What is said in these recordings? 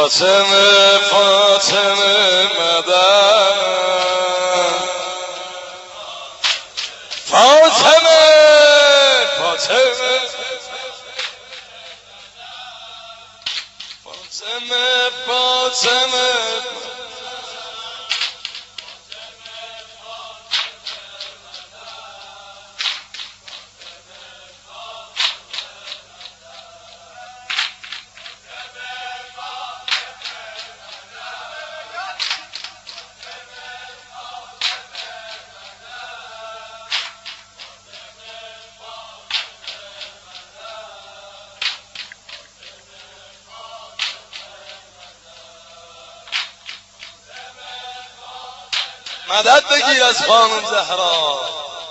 فاطمه فاطمه مدد فاطمه فاطمه فاطمه فاطمه مدد بگیر از خانم زهرا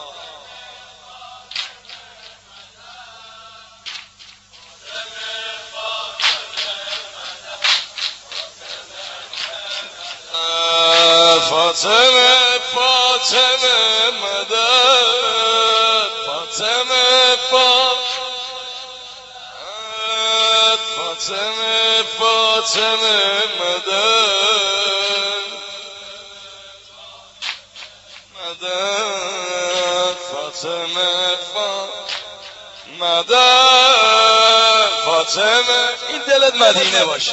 فاطمه فاطمه مدد فاطمه فاطمه فاطمه مدد فاطمه مدد فاطمه این دلت مدینه باشه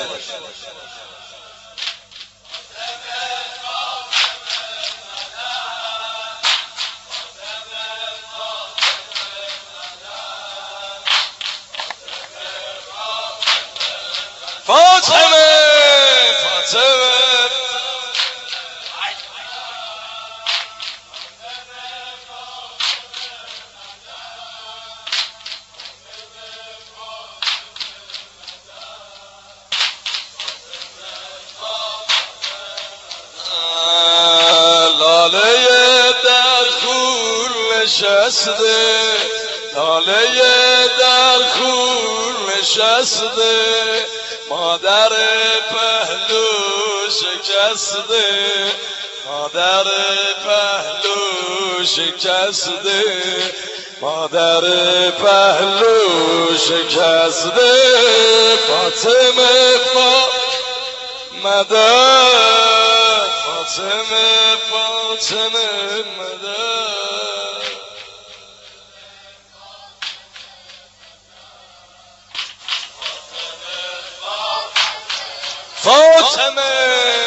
فاطمه فاطمه لاله در خون نشسته لاله در خون نشسته مادر پهلو شکسته مادر پهلو شکسته مادر پهلو شکسته فاطمه مدد فاطمه فاطمه مدد فاطمه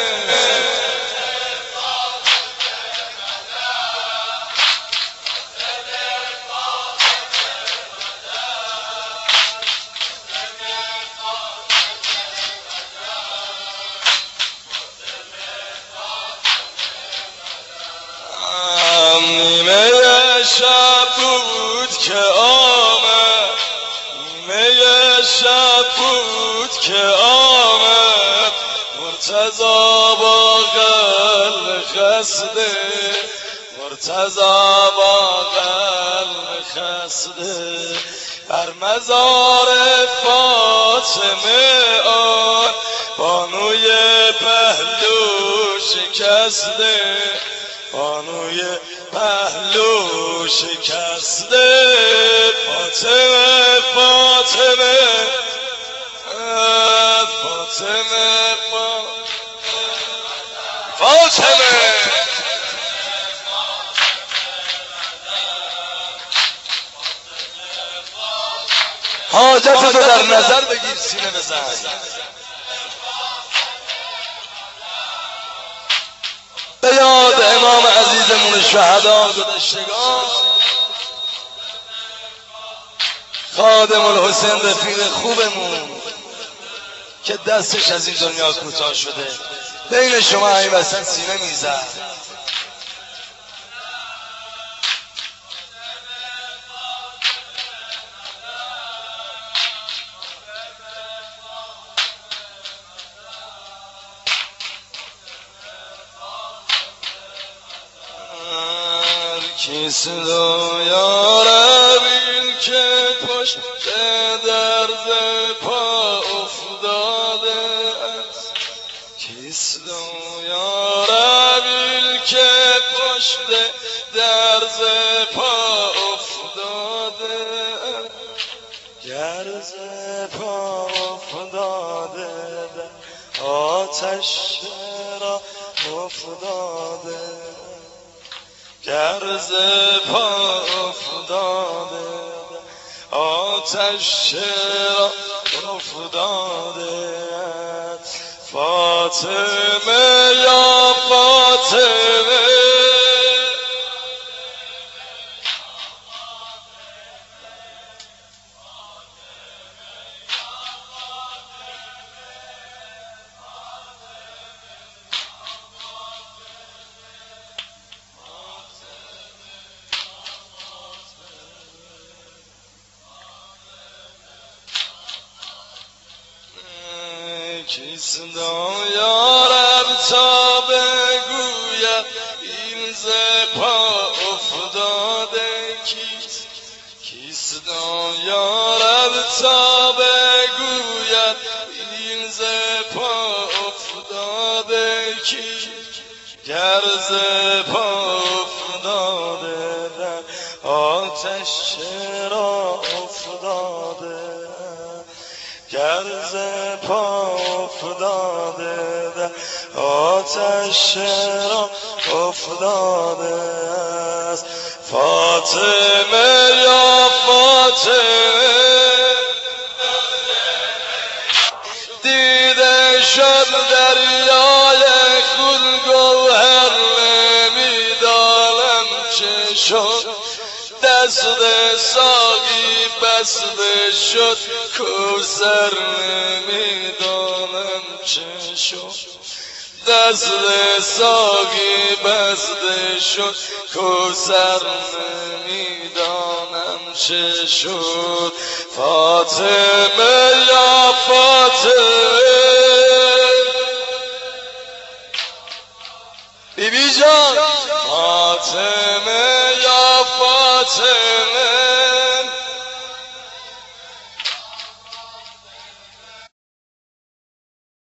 نیمه شب بود که آمد نیمه شب بود که آمد مرتضی با قلب خسته مرتضی با قلب خسته بر مزار فاطمه آن بانوی پهلو شکسته بانوی پهلو شکسته فاطمه فاطمه فاطمه فاطمه حاجت تو در نظر بگیر سینه بزن به یاد امام عزیزمون شهدا گذشتگان خادم الحسین رفیق خوبمون که دستش از این دنیا کوتاه شده بین شما این وسط سینه میزد کیسلو یاربین که پشت درز پا افتاده است کیسلو یاربین که پشت درز پا افتاده درز پا افتاده آتش را افتاده گرز پا افتاده آتش را افتاده فاطمه یا فاطمه کیست یارب تا بگوید این ز پا افتاده کیست یارب تا بگوید این ز پا افتاده گر ز پا افتاده در آتش را افتاده گر ز پا افتاده در آتش را افتاده است فاطمه یا فاطمه دیده شد دریای خون گوهر نمیدانم چه شد دست ساقی بسته شد کوثر نمیدانم چه شد دست ساقی بسته شد کوثر نمیدانم چه شد فاطمه یا فاطمه بیبی جان فاطمه یا فاطمه